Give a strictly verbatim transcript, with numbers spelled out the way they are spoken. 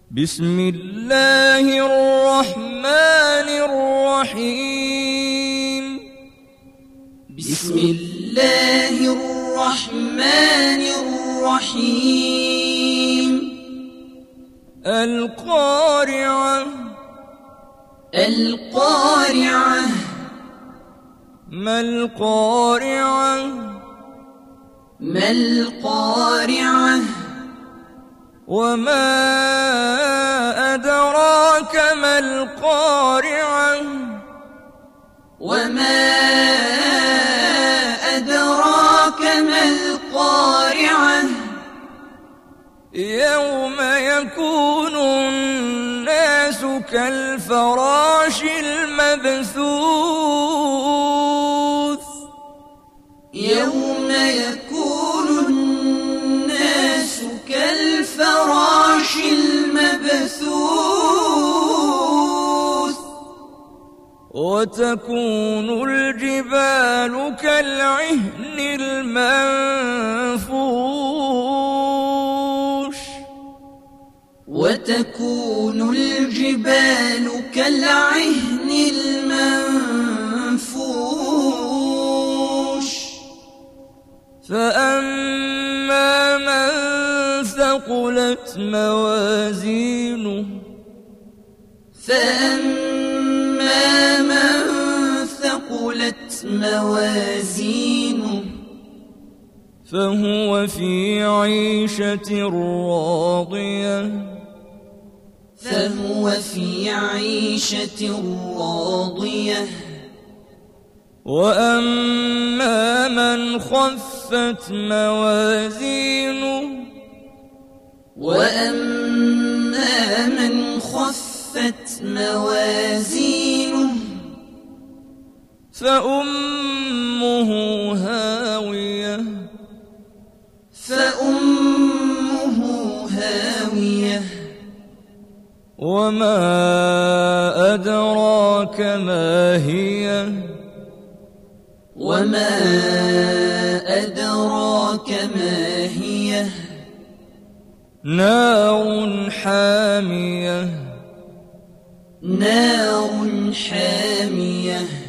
بسم الله الرحمن الرحيم بسم الله الرحمن الرحيم القارعة القارعة ما القارعة ما القارعة وما أدراك ما القارعة وما أدراك ما القارعة يوم يكون الناس كالفراش المبثوث يوم يكون الناس كالفراش المبثوث وتكون الجبال كالعهن المنفوش وتكون الجبال كالعهن المنفوش فأما من ثقلت موازينه فأما من ثقلت موازينه فهو في عيشة راضية فهو في عيشة راضية وأما من خفت موازينه وأما من خفت موازينه فأمه هاوية فأمه هاوية وما أدراك ما هي وما أدراك ما هي نار حامية نار حامية